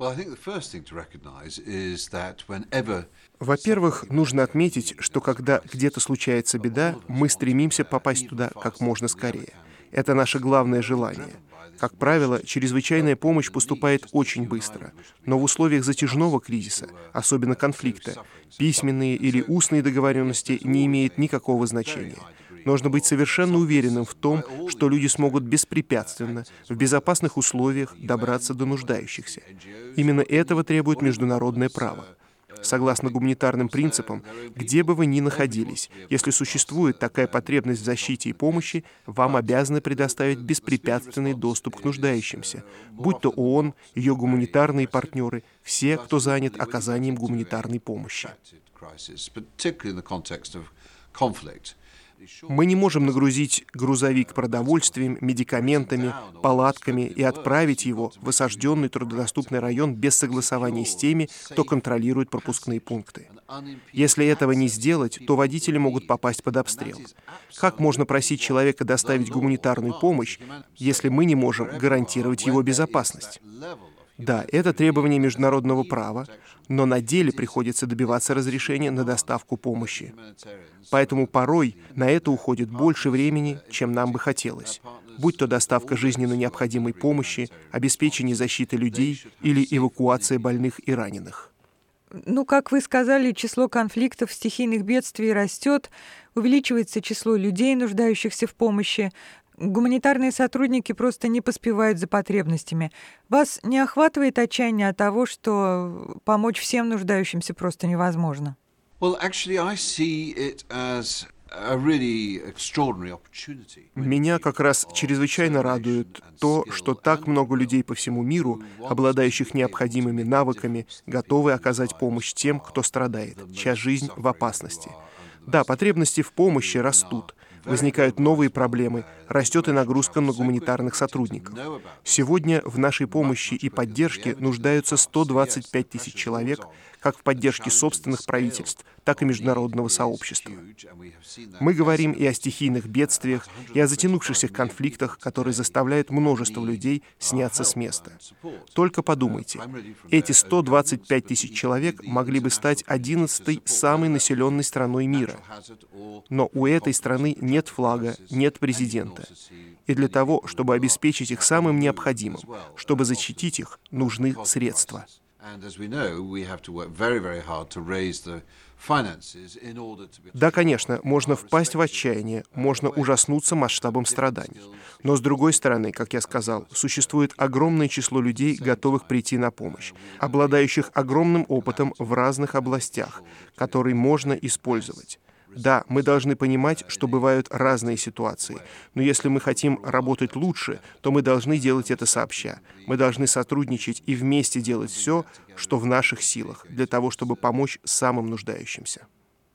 Во-первых, нужно отметить, что когда где-то случается беда, мы стремимся попасть туда как можно скорее. Это наше главное желание. Как правило, чрезвычайная помощь поступает очень быстро, но в условиях затяжного кризиса, особенно конфликта, письменные или устные договоренности не имеют никакого значения. Нужно быть совершенно уверенным в том, что люди смогут беспрепятственно, в безопасных условиях добраться до нуждающихся. Именно этого требует международное право. Согласно гуманитарным принципам, где бы вы ни находились, если существует такая потребность в защите и помощи, вам обязаны предоставить беспрепятственный доступ к нуждающимся, будь то ООН, ее гуманитарные партнеры, все, кто занят оказанием гуманитарной помощи. Мы не можем нагрузить грузовик продовольствием, медикаментами, палатками и отправить его в осажденный труднодоступный район без согласования с теми, кто контролирует пропускные пункты. Если этого не сделать, то водители могут попасть под обстрел. Как можно просить человека доставить гуманитарную помощь, если мы не можем гарантировать его безопасность? Да, это требование международного права, но на деле приходится добиваться разрешения на доставку помощи. Поэтому порой на это уходит больше времени, чем нам бы хотелось, будь то доставка жизненно необходимой помощи, обеспечение защиты людей или эвакуация больных и раненых. Как вы сказали, число конфликтов, стихийных бедствий растет, увеличивается число людей, нуждающихся в помощи. Гуманитарные сотрудники просто не поспевают за потребностями. Вас не охватывает отчаяние от того, что помочь всем нуждающимся просто невозможно? Меня как раз чрезвычайно радует то, что так много людей по всему миру, обладающих необходимыми навыками, готовы оказать помощь тем, кто страдает, чья жизнь в опасности. Да, потребности в помощи растут. Возникают новые проблемы, растет и нагрузка на гуманитарных сотрудников. Сегодня в нашей помощи и поддержке нуждаются 125 тысяч человек, как в поддержке собственных правительств, так и международного сообщества. Мы говорим и о стихийных бедствиях, и о затянувшихся конфликтах, которые заставляют множество людей сняться с места. Только подумайте, эти 125 тысяч человек могли бы стать 11-й самой населенной страной мира. Но у этой страны нет флага, нет президента. И для того, чтобы обеспечить их самым необходимым, чтобы защитить их, нужны средства. Да, конечно, можно впасть в отчаяние, можно ужаснуться масштабом страданий. Но, с другой стороны, как я сказал, существует огромное число людей, готовых прийти на помощь, обладающих огромным опытом в разных областях, который можно использовать. Да, мы должны понимать, что бывают разные ситуации, но если мы хотим работать лучше, то мы должны делать это сообща. Мы должны сотрудничать и вместе делать все, что в наших силах, для того, чтобы помочь самым нуждающимся.